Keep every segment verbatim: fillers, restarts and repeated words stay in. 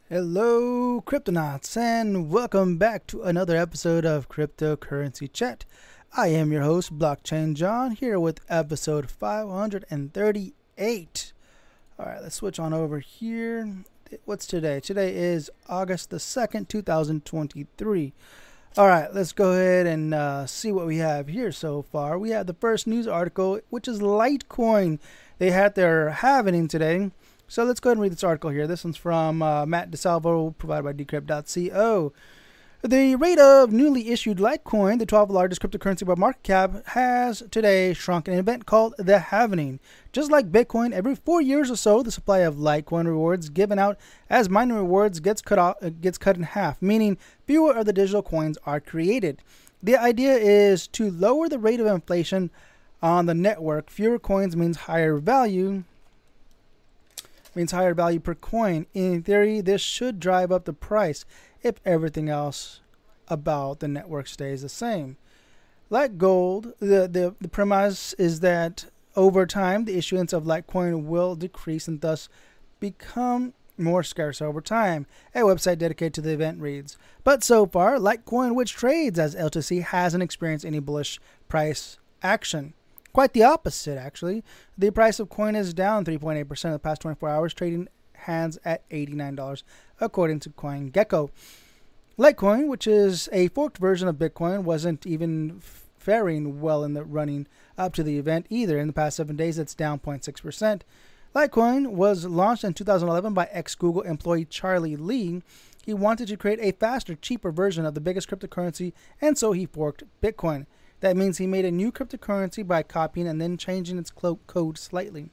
Hello, Cryptonauts, and welcome back to another episode of Cryptocurrency Chat. I am your host, Blockchain John, here with episode five hundred thirty-eight. Alright, let's switch on over here. What's today? Today is August the second, two thousand twenty-three. Alright, let's go ahead and uh, see what we have here so far. We have the first news article, which is Litecoin. They had their halving today. So let's go ahead and read this article here. This one's from uh, Matt DeSalvo, provided by decrypt dot co. The rate of newly issued Litecoin, the twelfth largest cryptocurrency by market cap, has today shrunk in an event called the halving. Just like Bitcoin, every four years or so, the supply of Litecoin rewards given out as mining rewards gets cut off, uh, gets cut in half, meaning fewer of the digital coins are created. The idea is to lower the rate of inflation on the network. Fewer coins means higher value. means higher value per coin. In theory, this should drive up the price if everything else about the network stays the same. Like gold, the, the, the premise is that over time, the issuance of Litecoin will decrease and thus become more scarce over time. A website dedicated to the event reads, but so far, Litecoin, which trades as L T C, hasn't experienced any bullish price action. Quite the opposite, actually. The price of coin is down three point eight percent in the past twenty-four hours, trading hands at eighty-nine dollars, according to CoinGecko. Litecoin, which is a forked version of Bitcoin, wasn't even faring well in the running up to the event either. In the past seven days, it's down zero point six percent. Litecoin was launched in two thousand eleven by ex-Google employee Charlie Lee. He wanted to create a faster, cheaper version of the biggest cryptocurrency, and so he forked Bitcoin. That means he made a new cryptocurrency by copying and then changing its code slightly.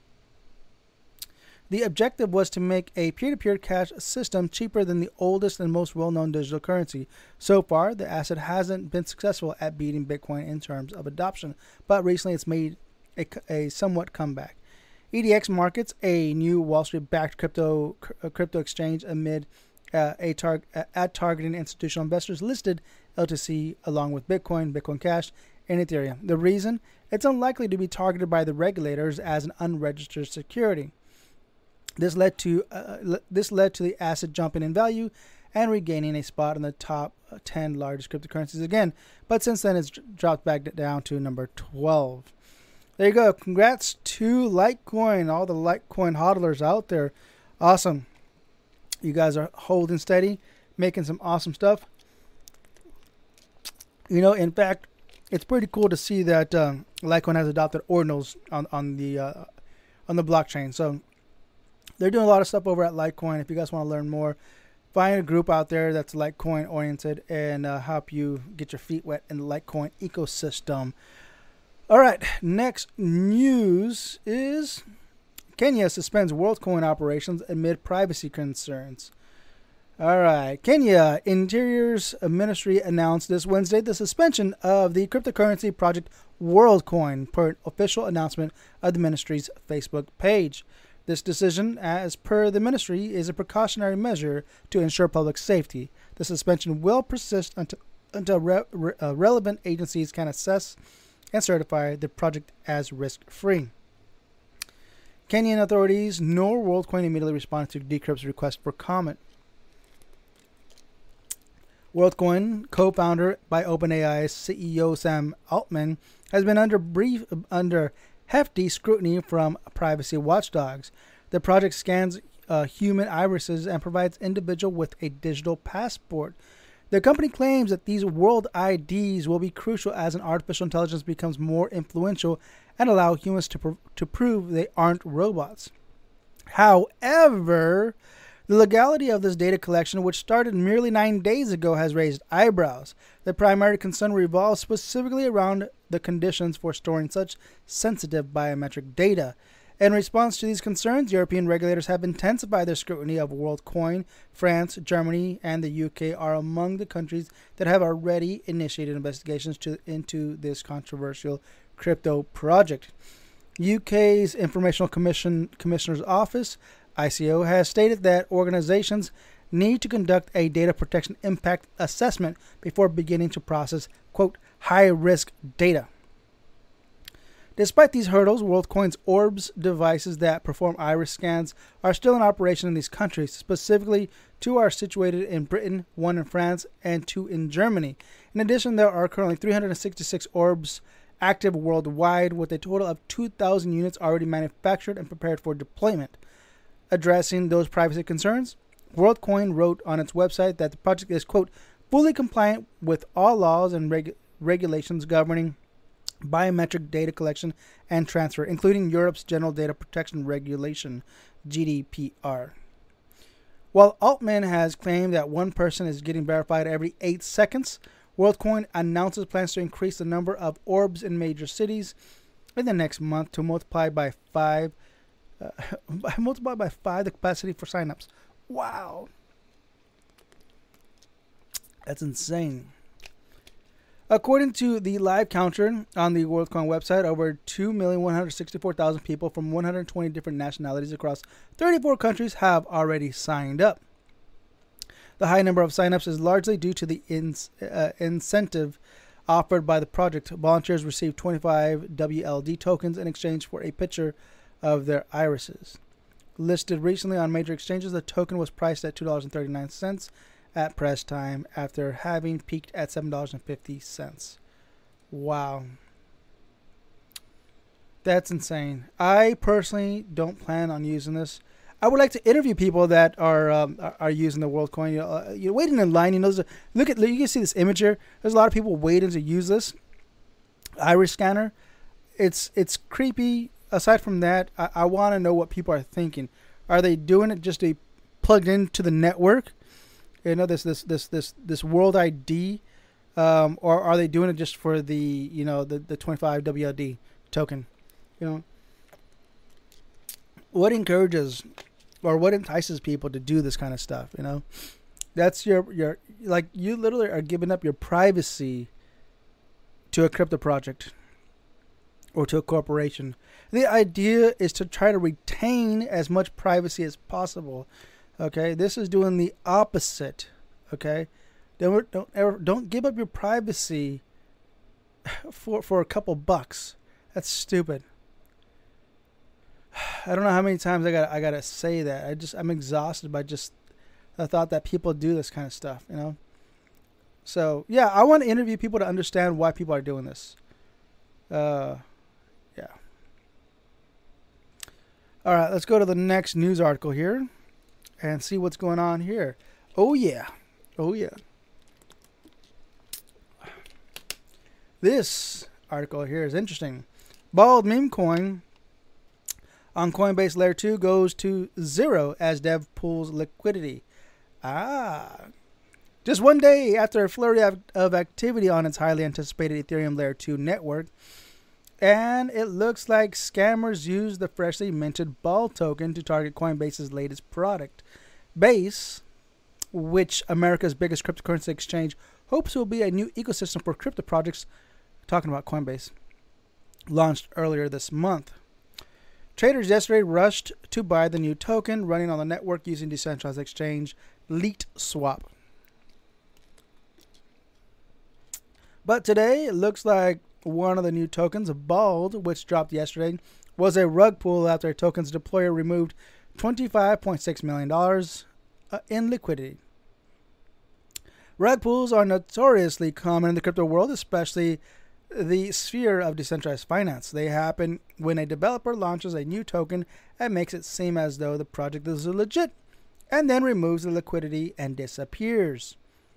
The objective was to make a peer-to-peer cash system cheaper than the oldest and most well-known digital currency. So far, the asset hasn't been successful at beating Bitcoin in terms of adoption, but recently it's made a, a somewhat comeback. E D X Markets, a new Wall Street-backed crypto crypto exchange amid uh, a tar- at targeting institutional investors, listed L T C along with Bitcoin, Bitcoin Cash, and Ethereum. The reason? It's unlikely to be targeted by the regulators as an unregistered security. This led to uh, this led to the asset jumping in value and regaining a spot in the top ten largest cryptocurrencies again. But since then, it's dropped back down to number twelve. There you go. Congrats to Litecoin, all the Litecoin hodlers out there. Awesome. You guys are holding steady, making some awesome stuff. You know, in fact, it's pretty cool to see that um, Litecoin has adopted ordinals on on the uh, on the blockchain. So they're doing a lot of stuff over at Litecoin. If you guys want to learn more, find a group out there that's Litecoin oriented and uh, help you get your feet wet in the Litecoin ecosystem. All right, next news is Kenya suspends WorldCoin operations amid privacy concerns. All right. Kenya Interior's Ministry announced this Wednesday the suspension of the cryptocurrency project WorldCoin per an official announcement of the ministry's Facebook page. This decision, as per the ministry, is a precautionary measure to ensure public safety. The suspension will persist until, until re- re- uh, relevant agencies can assess and certify the project as risk-free. Kenyan authorities nor WorldCoin immediately responded to Decrypt's request for comment. WorldCoin, co-founder by OpenAI's C E O Sam Altman, has been under brief under hefty scrutiny from privacy watchdogs. The project scans uh, human irises and provides individuals with a digital passport. The company claims that these world I Ds will be crucial as an artificial intelligence becomes more influential and allow humans to pr- to prove they aren't robots. However, the legality of this data collection, which started merely nine days ago, has raised eyebrows. The primary concern revolves specifically around the conditions for storing such sensitive biometric data. In response to these concerns, European regulators have intensified their scrutiny of WorldCoin. France, Germany, and the U K are among the countries that have already initiated investigations to, into this controversial crypto project. U K's Informational Commission Commissioner's Office, I C O, has stated that organizations need to conduct a data protection impact assessment before beginning to process, quote, high-risk data. Despite these hurdles, WorldCoin's Orbs devices that perform iris scans are still in operation in these countries. Specifically, two are situated in Britain, one in France, and two in Germany. In addition, there are currently three hundred sixty-six Orbs active worldwide, with a total of two thousand units already manufactured and prepared for deployment. Addressing those privacy concerns, WorldCoin wrote on its website that the project is, quote, fully compliant with all laws and reg- regulations governing biometric data collection and transfer, including Europe's General Data Protection Regulation, G D P R. While Altman has claimed that one person is getting verified every eight seconds, WorldCoin announces plans to increase the number of orbs in major cities in the next month to multiply by five, uh, multiply by five the capacity for signups. Wow, that's insane. According to the live counter on the WorldCoin website, over two million one hundred sixty-four thousand people from one hundred twenty different nationalities across thirty-four countries have already signed up. The high number of signups is largely due to the ins- uh, incentive offered by the project. Volunteers receive twenty-five W L D tokens in exchange for a picture of their irises. Listed recently on major exchanges, the token was priced at two dollars and thirty-nine cents at press time after having peaked at seven dollars and fifty cents. Wow. That's insane. I personally don't plan on using this. I would like to interview people that are um, are, are using the WorldCoin. You know, uh, you're waiting in line. You know, a, look at you can see this image here. There's a lot of people waiting to use this iris scanner. It's it's creepy. Aside from that, I, I want to know what people are thinking. Are they doing it just to be plugged into the network? You know, this this this this this World I D, um, or are they doing it just for the you know the the twenty-five W L D token? You know, what encourages or what entices people to do this kind of stuff? You know, that's your your like you literally are giving up your privacy to a crypto project or to a corporation. The idea is to try to retain as much privacy as possible. Okay, this is doing the opposite. Okay, don't don't ever don't give up your privacy for for a couple bucks. That's stupid. I don't know how many times I got I gotta say that. I just I'm exhausted by just the thought that people do this kind of stuff. You know. So yeah, I want to interview people to understand why people are doing this. Uh, yeah. All right, let's go to the next news article here and see what's going on here. Oh yeah. Oh yeah. This article here is interesting. Bald meme coin on Coinbase Layer two goes to zero as dev pulls liquidity. Ah. Just one day after a flurry of, of activity on its highly anticipated Ethereum Layer two network, and it looks like scammers used the freshly minted Ball token to target Coinbase's latest product. Base, which America's biggest cryptocurrency exchange hopes will be a new ecosystem for crypto projects, talking about Coinbase, launched earlier this month. Traders yesterday rushed to buy the new token running on the network using decentralized exchange LeetSwap. But today, it looks like one of the new tokens, Bald, which dropped yesterday, was a rug pull after a token's deployer removed twenty-five point six million dollars uh, in liquidity. Rug pulls are notoriously common in the crypto world, especially the sphere of decentralized finance. They happen when a developer launches a new token and makes it seem as though the project is legit, and then removes the liquidity and disappears.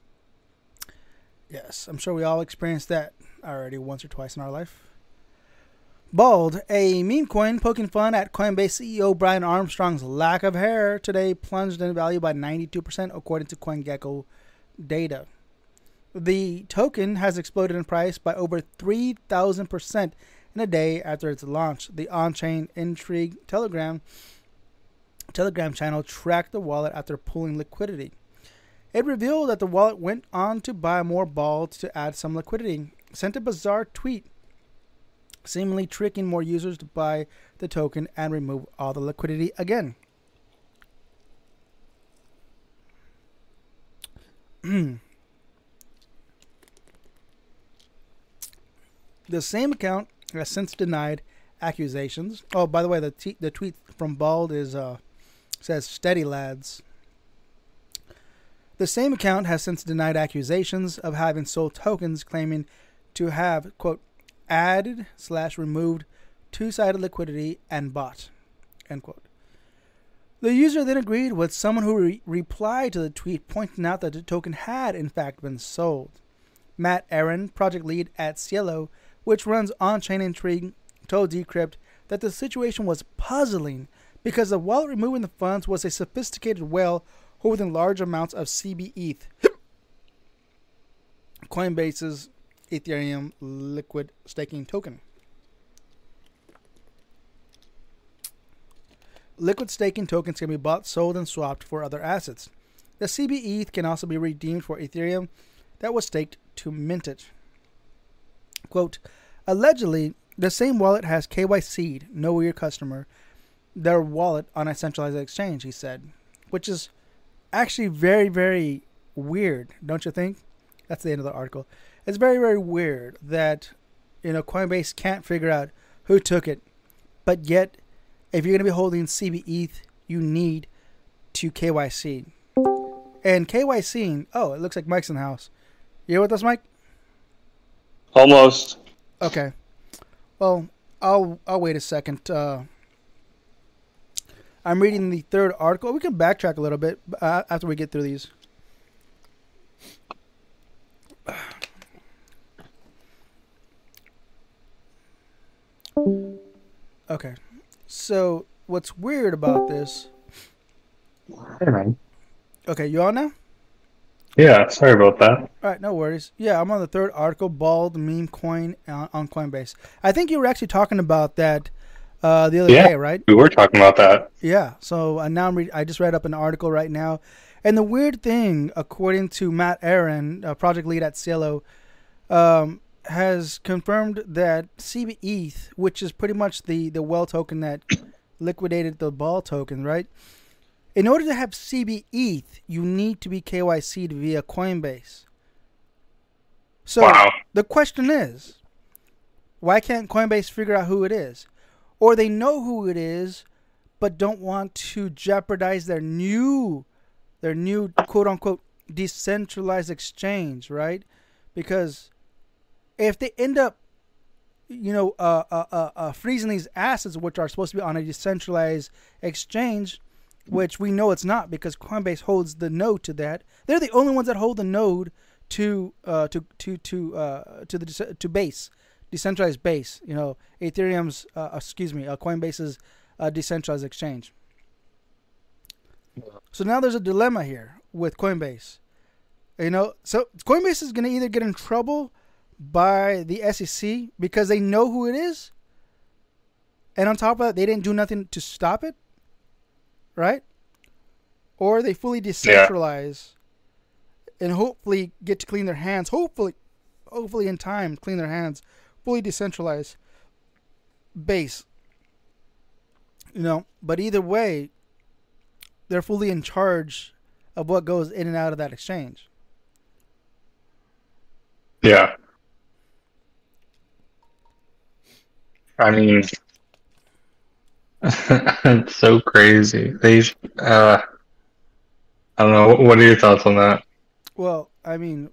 Yes, I'm sure we all experienced that already once or twice in our life. Bald, a meme coin poking fun at Coinbase C E O Brian Armstrong's lack of hair, today plunged in value by ninety-two percent according to CoinGecko data. The token has exploded in price by over three thousand percent in a day after its launch. The on-chain Intrigue Telegram Telegram channel tracked the wallet after pulling liquidity. It revealed that the wallet went on to buy more Bald to add some liquidity, sent a bizarre tweet, seemingly tricking more users to buy the token and remove all the liquidity again. The same account has since denied accusations. Oh, by the way, the t- the tweet from Bald is uh, says "Steady lads." The same account has since denied accusations of having sold tokens, claiming to have quote added slash removed two-sided liquidity and bought end quote. The user then agreed with someone who re- replied to the tweet, pointing out that the token had, in fact, been sold. Matt Aaron, project lead at Cielo, which runs on-chain intrigue, told Decrypt that the situation was puzzling because the wallet removing the funds was a sophisticated whale holding large amounts of C B E T H, Coinbase's Ethereum liquid staking token. Liquid staking tokens can be bought, sold, and swapped for other assets. The C B E T H can also be redeemed for Ethereum that was staked to mint it. Quote, allegedly, the same wallet has K Y C'd, know your customer, their wallet on a centralized exchange, he said. Which is actually very, very weird, don't you think? That's the end of the article. It's very, very weird that, you know, Coinbase can't figure out who took it, but yet, if you're going to be holding C B E T H, you need to K Y C. And K Y C, oh, it looks like Mike's in the house. You here with us, Mike? Almost. Okay. Well, I'll I'll wait a second. Uh, I'm reading the third article. We can backtrack a little bit uh, after we get through these. Okay. So, what's weird about this... Hey, man. Okay, you on now? Yeah, sorry about that. All right, no worries. Yeah, I'm on the third article, Bald Meme Coin on, on Coinbase. I think you were actually talking about that uh, the other yeah, day, right? We were talking about that. Yeah, so uh, now I'm re- I just read up an article right now. And the weird thing, according to Matt Aaron, uh, project lead at Cielo, um, has confirmed that C B E T H, which is pretty much the, the well token that liquidated the ball token, right? In order to have C B E T H, you need to be K Y C'd via Coinbase. So wow. The question is, why can't Coinbase figure out who it is? Or they know who it is, but don't want to jeopardize their new, their new quote-unquote decentralized exchange, right? Because if they end up, you know, uh, uh, uh, uh, freezing these assets, which are supposed to be on a decentralized exchange, which we know it's not because Coinbase holds the node to that. They're the only ones that hold the node to uh, to to to uh, to the to base, decentralized base. You know, Ethereum's uh, excuse me, uh, Coinbase's uh, decentralized exchange. So now there's a dilemma here with Coinbase. You know, so Coinbase is going to either get in trouble by the S E C because they know who it is, and on top of that, they didn't do nothing to stop it, right? Or they fully decentralize yeah. and hopefully get to clean their hands. Hopefully, hopefully in time, clean their hands. Fully decentralized base. You know, but either way, they're fully in charge of what goes in and out of that exchange. Yeah. I mean, it's so crazy. They, uh, I don't know. What are your thoughts on that? Well, I mean,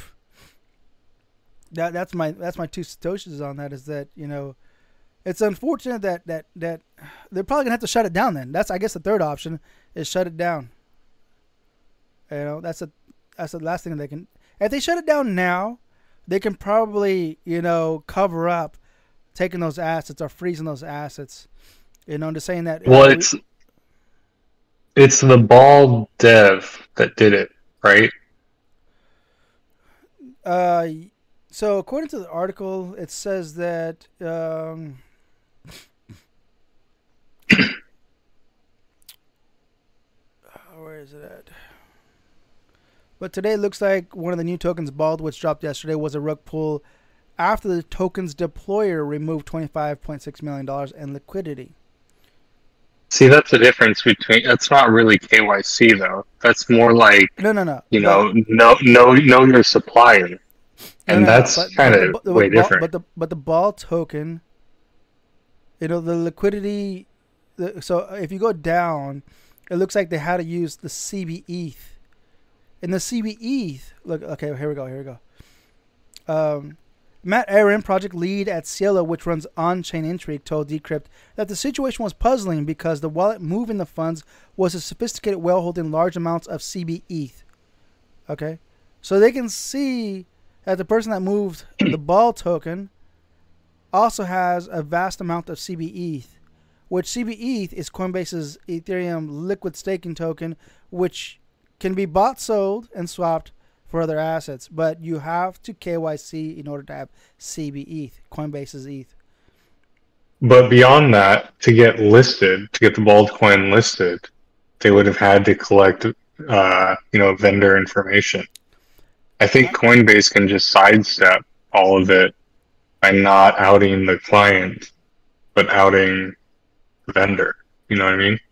that that's my that's my two satoshis on that. Is that, you know, it's unfortunate that that that they're probably gonna have to shut it down. Then that's I guess the third option is shut it down. You know, that's a that's the last thing they can. If they shut it down now, they can probably, you know, cover up taking those assets or freezing those assets. You know, I'm just saying that. Well, uh, it's we, it's the ball dev that did it, right? Uh, so according to the article, it says that um, where is it at? But today it looks like one of the new tokens, Bald, which dropped yesterday, was a rug pull after the token's deployer removed twenty-five point six million dollars in liquidity. See, that's the difference between. That's not really K Y C though. That's more like no, no, no. You know, know, know, know your supplier. and no, no, that's but kind but of the, way but, different. but the but the ball token, you know, the liquidity. The, so if you go down, it looks like they had to use the C B E T H. In the C B E T H, look, okay, here we go, here we go. Um, Matt Aaron, project lead at Cielo, which runs on-chain Intrigue, told Decrypt that the situation was puzzling because the wallet moving the funds was a sophisticated whale holding large amounts of C B E T H. Okay, so they can see that the person that moved the ball token also has a vast amount of C B E T H, which C B E T H is Coinbase's Ethereum liquid staking token, which can be bought, sold, and swapped for other assets, but you have to K Y C in order to have C B E T H, Coinbase's E T H. But beyond that, to get listed, to get the bald coin listed, they would have had to collect, uh, you know, vendor information. I think Coinbase can just sidestep all of it by not outing the client, but outing the vendor. You know what I mean?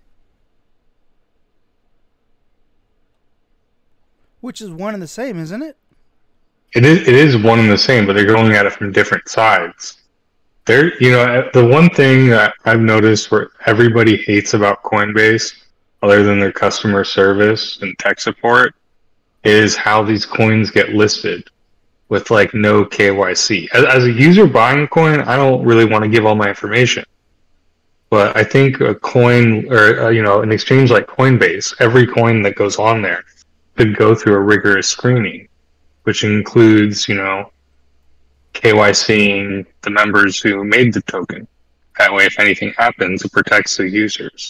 Which is one and the same, isn't it? It is. It is one and the same, but they're going at it from different sides. There, you know, the one thing that I've noticed where everybody hates about Coinbase, other than their customer service and tech support, is how these coins get listed with like no K Y C. As, as a user buying a coin, I don't really want to give all my information. But I think a coin or uh, you know, an exchange like Coinbase, every coin that goes on there could go through a rigorous screening, which includes, you know, KYCing the members who made the token. That way, if anything happens, it protects the users.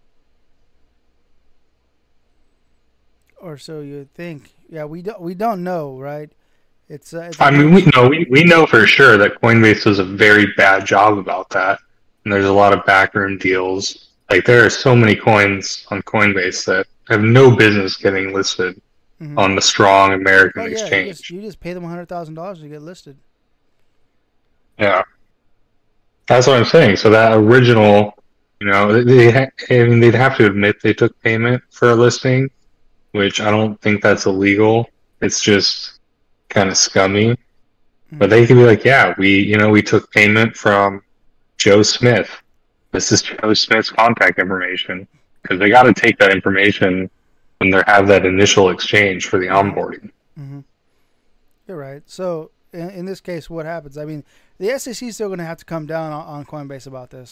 Or so you think. Yeah, we don't we don't know, right? It's. Uh, it's I mean, we know we, we know for sure that Coinbase does a very bad job about that, and there's a lot of backroom deals. Like there are so many coins on Coinbase that have no business getting listed mm-hmm. on the strong American oh, yeah, exchange. You just, you just pay them one hundred thousand dollars to get listed. Yeah, that's what I'm saying. So that original, you know, they ha- I mean, they'd have to admit they took payment for a listing, which I don't think that's illegal. It's just kind of scummy. Mm-hmm. But they could be like, yeah, we, you know, we took payment from Joe Smith. This is Joe Smith's contact information, because they got to take that information when they have that initial exchange for the onboarding. Mm-hmm. You're right. So in, in this case, what happens? I mean, the S E C is still going to have to come down on, on Coinbase about this.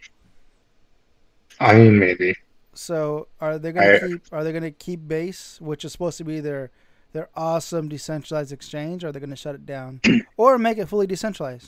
I mean, maybe. So are they going to keep? Are they going to keep Base, which is supposed to be their their awesome decentralized exchange? Or are they going to shut it down or make it fully decentralized?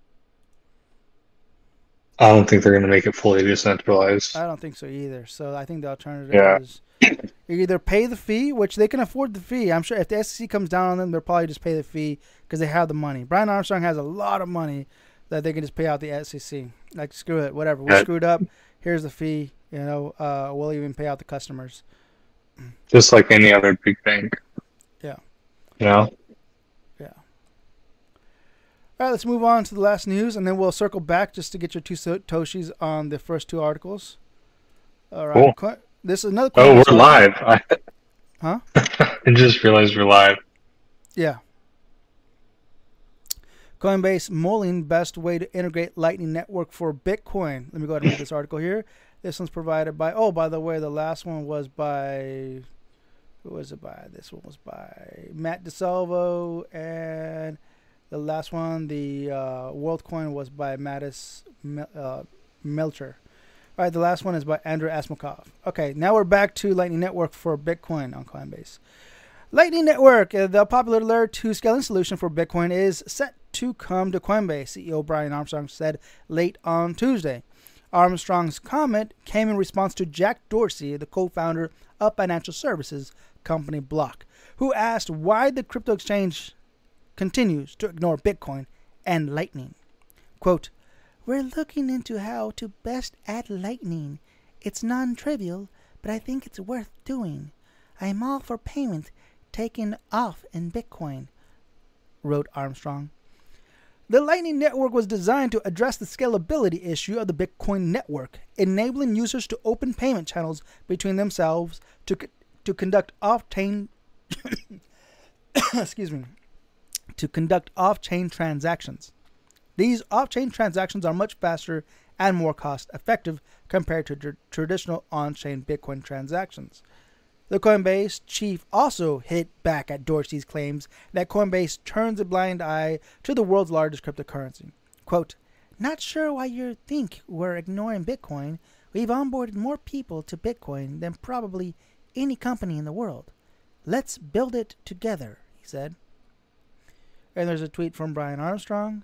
I don't think they're going to make it fully decentralized. I don't think so either. So I think the alternative yeah. is you either pay the fee, which they can afford the fee. I'm sure if the S E C comes down on them, they'll probably just pay the fee because they have the money. Brian Armstrong has a lot of money that they can just pay out the S E C. Like, screw it, whatever. We screwed up. Here's the fee. You know, uh, we'll even pay out the customers. Just like any other big bank. Yeah. You know? Yeah. All right, let's move on to the last news, and then we'll circle back just to get your two Toshis on the first two articles. All right. Cool. This is another. Oh, we're live. I, huh? I just realized we're live. Yeah. Coinbase mulling best way to integrate Lightning Network for Bitcoin. Let me go ahead and read this article here. This one's provided by. Oh, by the way, the last one was by. Who was it by? This one was by Matt DeSalvo, and the last one, the uh, WorldCoin, was by Mattis uh, Melcher. All right, the last one is by Andrew Asmakov. Okay, now we're back to Lightning Network for Bitcoin on Coinbase. Lightning Network, uh, the popular layer two scaling solution for Bitcoin, is set to come to Coinbase, C E O Brian Armstrong said late on Tuesday. Armstrong's comment came in response to Jack Dorsey, the co-founder of financial services company Block, who asked why the crypto exchange continues to ignore Bitcoin and Lightning. Quote, "We're looking into how to best add Lightning. It's non-trivial, but I think it's worth doing. I'm all for payment taken off in Bitcoin," wrote Armstrong. The Lightning Network was designed to address the scalability issue of the Bitcoin network, enabling users to open payment channels between themselves to to conduct off-chain excuse me, to conduct off-chain transactions. These off-chain transactions are much faster and more cost-effective compared to tr- traditional on-chain Bitcoin transactions. The Coinbase chief also hit back at Dorsey's claims that Coinbase turns a blind eye to the world's largest cryptocurrency. Quote, "Not sure why you think we're ignoring Bitcoin. We've onboarded more people to Bitcoin than probably any company in the world. Let's build it together," he said. And there's a tweet from Brian Armstrong.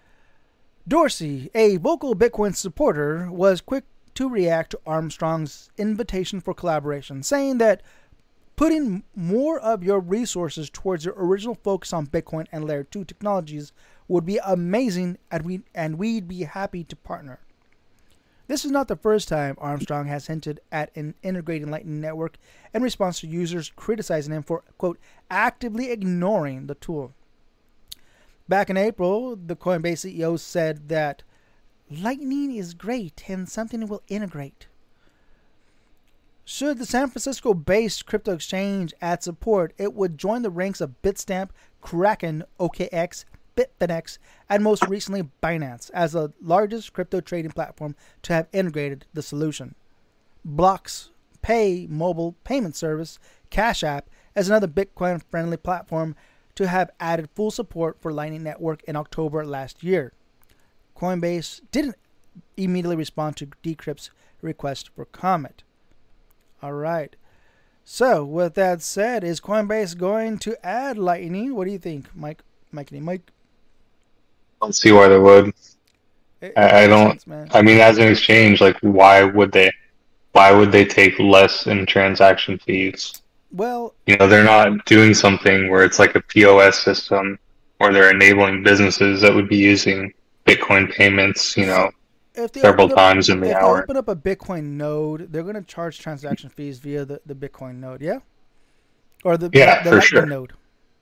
Dorsey, a vocal Bitcoin supporter, was quick to react to Armstrong's invitation for collaboration, saying that putting more of your resources towards your original focus on Bitcoin and Layer two technologies would be amazing, and, we, and we'd be happy to partner. This is not the first time Armstrong has hinted at an integrating Lightning Network in response to users criticizing him for, quote, actively ignoring the tool. Back in April, the Coinbase C E O said that Lightning is great and something we'll integrate. Should the San Francisco-based crypto exchange add support, it would join the ranks of Bitstamp, Kraken, O K X, Bitfinex, and most recently Binance as the largest crypto trading platform to have integrated the solution. Block's Pay mobile payment service, Cash App, is another Bitcoin-friendly platform to have added full support for Lightning Network in October last year. Coinbase didn't immediately respond to Decrypt's request for comment. All right. So, with that said, is Coinbase going to add Lightning? What do you think, Mike? Mike, Mike? I don't see why they would. It, it I, I don't. sense, I mean, as an exchange, like, why would they? Why would they take less in transaction fees? Well, you know, they're not doing something where it's like a P O S system, where they're enabling businesses that would be using Bitcoin payments, you know, if they several up, times in the if hour. If they open up a Bitcoin node, they're going to charge transaction fees via the, the Bitcoin node, yeah? Or the, yeah, the, the for Lightning sure. node.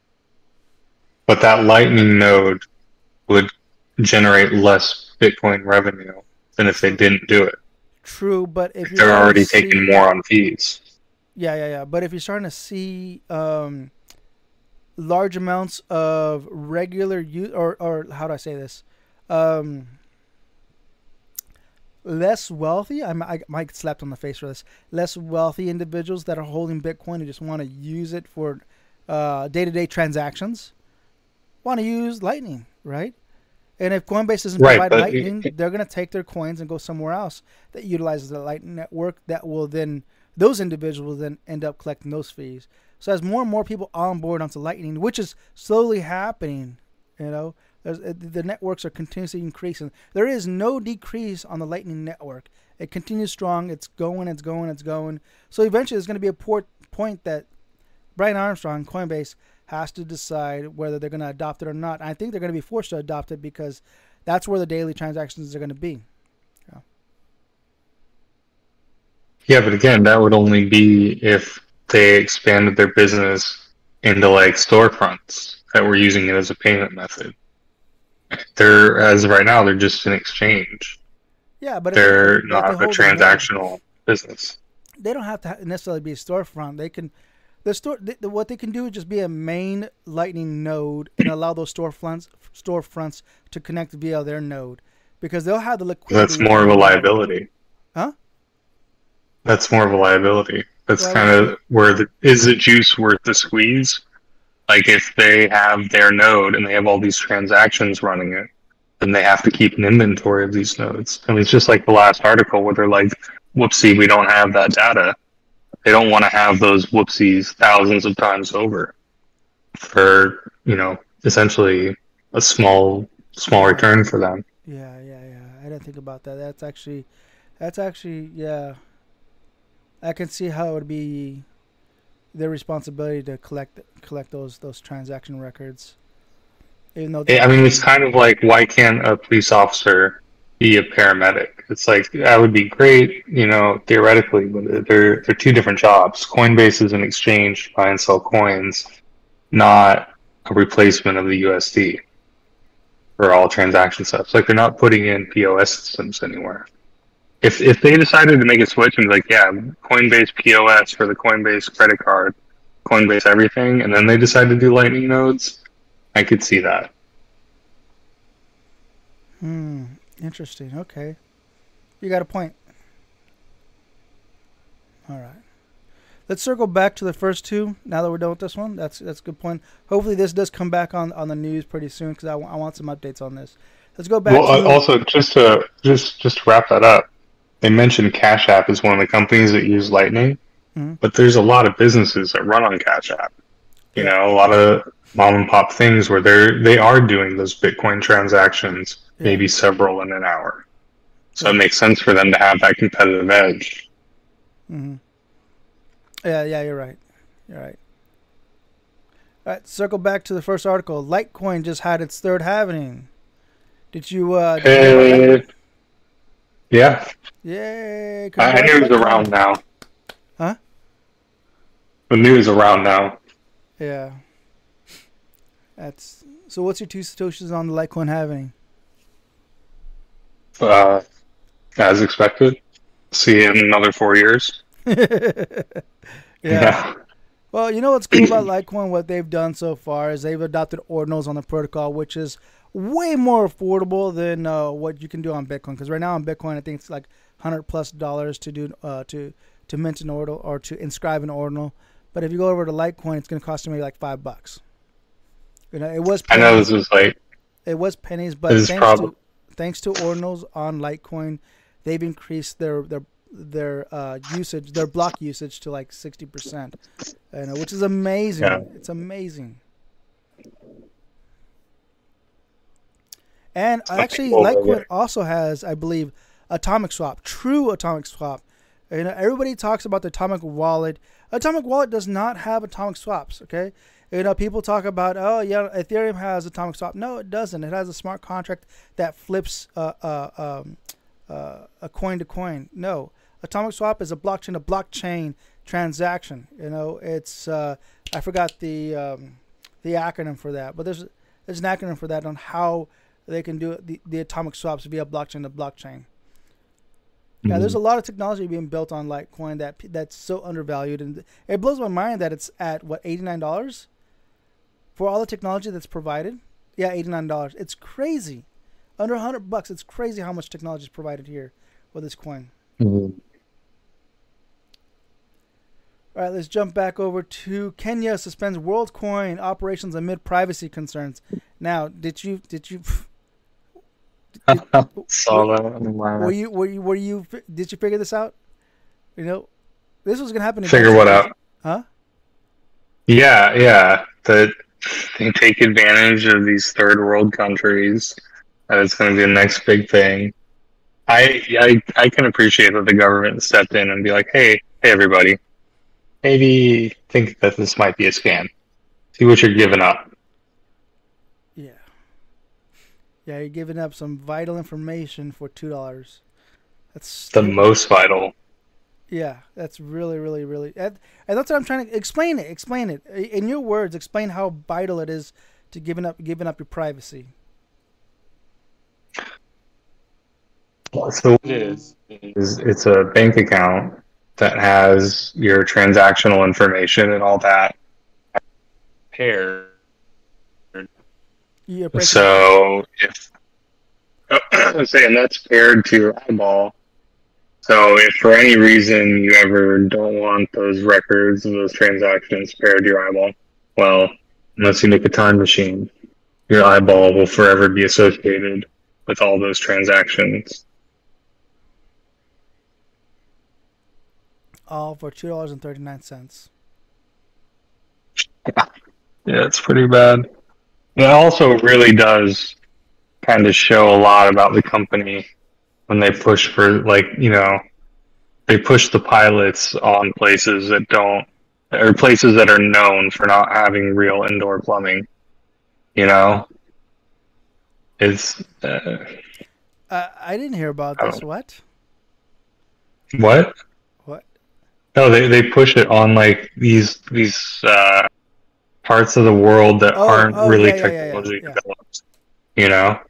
But that Lightning node would generate less Bitcoin revenue than if they didn't do it. True, but if, if you're they're already see, taking more on fees. Yeah, yeah, yeah. But if you're starting to see um, large amounts of regular use, or, or how do I say this? Um, less wealthy, I, I might get slapped on the face for this, less wealthy individuals that are holding Bitcoin and just want to use it for uh, day-to-day transactions, want to use Lightning, right? And if Coinbase doesn't right, provide but Lightning, it, they're going to take their coins and go somewhere else that utilizes the Lightning network that will then, those individuals will then end up collecting those fees. So as more and more people onboard onto Lightning, which is slowly happening, you know, the networks are continuously increasing. There is no decrease on the Lightning network. It continues strong. It's going, it's going, it's going. So eventually there's going to be a port point that Brian Armstrong, Coinbase, has to decide whether they're going to adopt it or not. I think they're going to be forced to adopt it because that's where the daily transactions are going to be. Yeah. yeah, but again, that would only be if they expanded their business into like storefronts that were using it as a payment method. They're, as of right now, they're just an exchange. Yeah, but they're if, not if a transactional business. They don't have to necessarily be a storefront. They can, the store, the, what they can do is just be a main Lightning node and allow those storefronts storefronts to connect via their node, because they'll have the liquidity. That's more of a liability. Huh? That's more of a liability. That's well, kind of where the is the juice worth the squeeze? Like if they have their node and they have all these transactions running it, then they have to keep an inventory of these nodes. I mean, it's just like the last article where they're like, whoopsie, we don't have that data. They don't want to have those whoopsies thousands of times over for, you know, essentially a small, small return for them. Yeah, yeah, yeah. I didn't think about that. That's actually, that's actually, yeah. I can see how it would be their responsibility to collect collect those those transaction records. Even though I mean, it's kind of like, why can't a police officer be a paramedic? It's like, that would be great, you know, theoretically, but they're they're two different jobs. Coinbase is an exchange to buy and sell coins, not a replacement of the U S D for all transaction stuff. It's like they're not putting in P O S systems anywhere. If if they decided to make a switch and be like, yeah, Coinbase P O S for the Coinbase credit card, Coinbase everything, and then they decide to do Lightning nodes, I could see that. Hmm. Interesting. Okay. You got a point. All right. Let's circle back to the first two. Now that we're done with this one, that's that's a good point. Hopefully, this does come back on, on the news pretty soon because I, w- I want some updates on this. Let's go back. Well, to... uh, also just to just just to wrap that up, they mentioned Cash App is one of the companies that use Lightning, mm-hmm. but there's a lot of businesses that run on Cash App. You yeah. know, a lot of mom and pop things where they're they are doing those Bitcoin transactions, yeah. maybe several in an hour. So yeah. it makes sense for them to have that competitive edge. Mm-hmm. Yeah, yeah, you're right. You're right. All right, circle back to the first article. Litecoin just had its third halving. Did you? Uh, did uh, you yeah. Yay! I, I knew it was around now. Huh? The news around now. Yeah. That's so. What's your two satoshis on the Litecoin halving? Uh, as expected. See you in another four years. Yeah. yeah. Well, you know what's cool about Litecoin? What they've done so far is they've adopted ordinals on the protocol, which is way more affordable than uh, what you can do on Bitcoin. Because right now on Bitcoin, I think it's like hundred plus dollars to do uh, to to mint an ordinal or to inscribe an ordinal. But if you go over to Litecoin, it's going to cost you maybe like five bucks. You know, it was. Pennies. I know this was like. It was pennies, but thanks prob- to thanks to ordinals on Litecoin, they've increased their their their uh, usage, their block usage to like sixty percent, you know, which is amazing. Yeah. It's amazing. And actually, Litecoin also has, I believe, Atomic Swap, true Atomic Swap. You know, everybody talks about the Atomic Wallet. Atomic Wallet does not have Atomic Swaps. Okay, you know, people talk about, oh yeah, Ethereum has Atomic Swap. No, it doesn't. It has a smart contract that flips uh, uh, um, uh, a coin to coin. No. Atomic Swap is a blockchain to blockchain transaction. You know, it's uh, I forgot the um, the acronym for that, but there's there's an acronym for that on how they can do the, the atomic swaps via blockchain to blockchain. Mm-hmm. Yeah, there's a lot of technology being built on Litecoin that that's so undervalued, and it blows my mind that it's at what eighty-nine dollars for all the technology that's provided. Yeah, eighty-nine dollars. It's crazy, under a hundred bucks. It's crazy how much technology is provided here with this coin. Mm-hmm. All right, let's jump back over to Kenya suspends WorldCoin operations amid privacy concerns. Now, did you did you did, saw were, that? Were you were you were you did you figure this out? You know, this was gonna happen. In figure what out? Huh? Yeah, yeah. That they take advantage of these third world countries. That it's going to be the next big thing. I I I can appreciate that the government stepped in and be like, hey, hey, everybody. Maybe think that this might be a scam. See what you're giving up. Yeah. Yeah, you're giving up some vital information for two dollars. That's the most vital. Yeah, that's really, really, really... And that's what I'm trying to... Explain it. Explain it. In your words, explain how vital it is to giving up giving up your privacy. So what it is, is it's a bank account that has your transactional information and all that paired. Yeah, so if I'm saying that's paired to your eyeball. So if for any reason you ever don't want those records and those transactions paired to your eyeball, well, unless you make a time machine, your eyeball will forever be associated with all those transactions. All for two dollars and thirty-nine cents. Yeah, yeah, it's pretty bad. It also really does kind of show a lot about the company when they push for, like, you know, they push the pilots on places that don't, or places that are known for not having real indoor plumbing. You know, it's. Uh, uh, I didn't hear about this. What? What? No, they, they push it on like these these uh, parts of the world that oh, aren't oh, really yeah, yeah, technology yeah, yeah. developed. You know,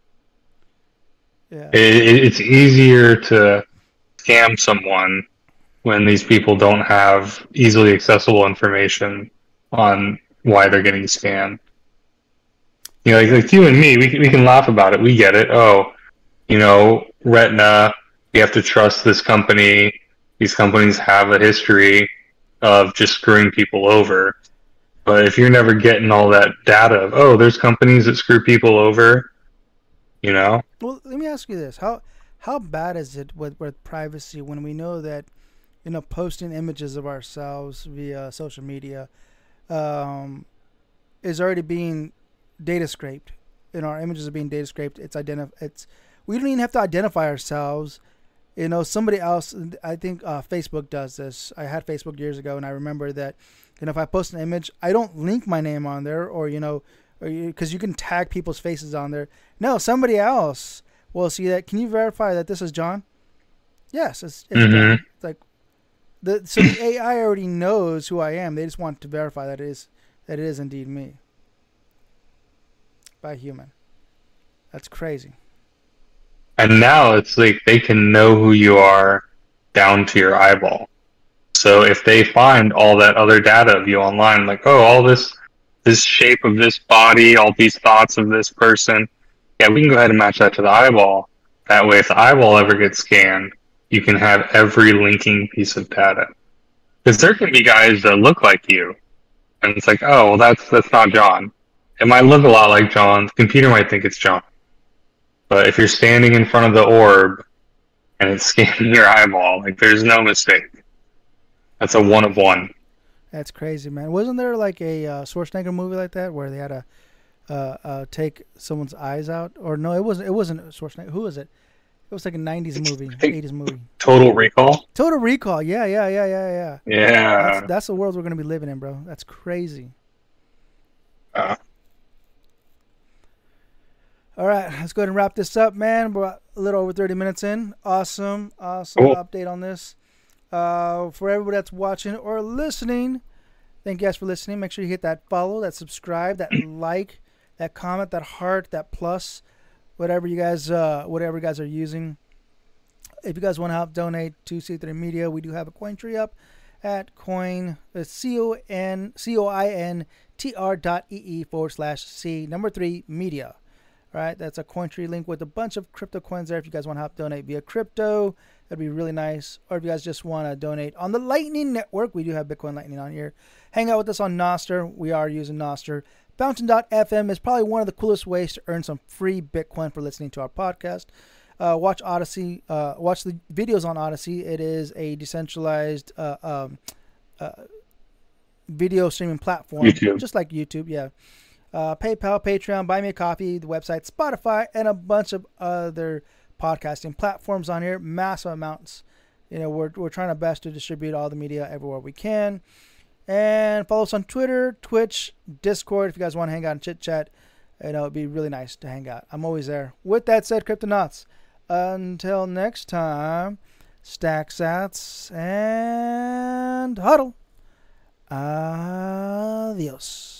yeah. it, it's easier to scam someone when these people don't have easily accessible information on why they're getting scammed. You know, like, like you and me, we can, we can laugh about it. We get it. Oh, you know, retina. You have to trust this company. These companies have a history of just screwing people over. But if you're never getting all that data of, oh, there's companies that screw people over, you know. Well, let me ask you this: how how bad is it with, with privacy when we know that, you know, posting images of ourselves via social media um, is already being data scraped? You know, our images are being data scraped. It's identif- It's we don't even have to identify ourselves. You know, somebody else. I think uh, Facebook does this. I had Facebook years ago, and I remember that. You know, if I post an image, I don't link my name on there, or you know, because you, you can tag people's faces on there. No, somebody else will see that. Can you verify that this is John? Yes, it's, it's Mm-hmm. John. It's like the so the A I already knows who I am. They just want to verify that it is that it is indeed me by human. That's crazy. And now it's like they can know who you are down to your eyeball. So if they find all that other data of you online, like, oh, all this this shape of this body, all these thoughts of this person, yeah, we can go ahead and match that to the eyeball. That way, if the eyeball ever gets scanned, you can have every linking piece of data. Because there can be guys that look like you, and it's like, oh, well, that's that's not John. It might look a lot like John. The computer might think it's John. But if you're standing in front of the orb and it's scanning your eyeball, like, there's no mistake. That's a one of one. That's crazy, man. Wasn't there like a uh, Schwarzenegger movie like that where they had to uh, uh, take someone's eyes out? Or no, it wasn't. It wasn't Schwarzenegger. Who was it? It was like a nineties movie, eighties movie. Total Recall? Total Recall. Yeah, yeah, yeah, yeah, yeah. Yeah. That's, that's the world we're going to be living in, bro. That's crazy. Uh, All right, let's go ahead and wrap this up, man. We're a little over thirty minutes in. Awesome, awesome cool. update on this. Uh, for everybody that's watching or listening, thank you guys for listening. Make sure you hit that follow, that subscribe, that like, that comment, that heart, that plus, whatever you guys, uh, whatever you guys are using. If you guys want to help donate to C three Media, we do have a coin tree up at coin uh, c o n c o i n t r dot e e forward slash c number three media. All right, that's a Cointree link with a bunch of crypto coins there. If you guys want to help donate via crypto, that'd be really nice. Or if you guys just want to donate on the Lightning Network, we do have Bitcoin Lightning on here. Hang out with us on Nostr. We are using Nostr. Fountain dot f m is probably one of the coolest ways to earn some free Bitcoin for listening to our podcast. Uh, watch Odyssey. Uh, watch the videos on Odyssey. It is a decentralized uh, um, uh, video streaming platform, YouTube. Just like YouTube. Yeah. Uh, PayPal, Patreon, Buy Me a Coffee, the website, Spotify, and a bunch of other podcasting platforms on here. Massive amounts. You know, we're we're trying our best to distribute all the media everywhere we can. And follow us on Twitter, Twitch, Discord. If you guys want to hang out and chit chat, you know, it'd be really nice to hang out. I'm always there. With that said, Cryptonauts, until next time, stack sats and huddle. Adios.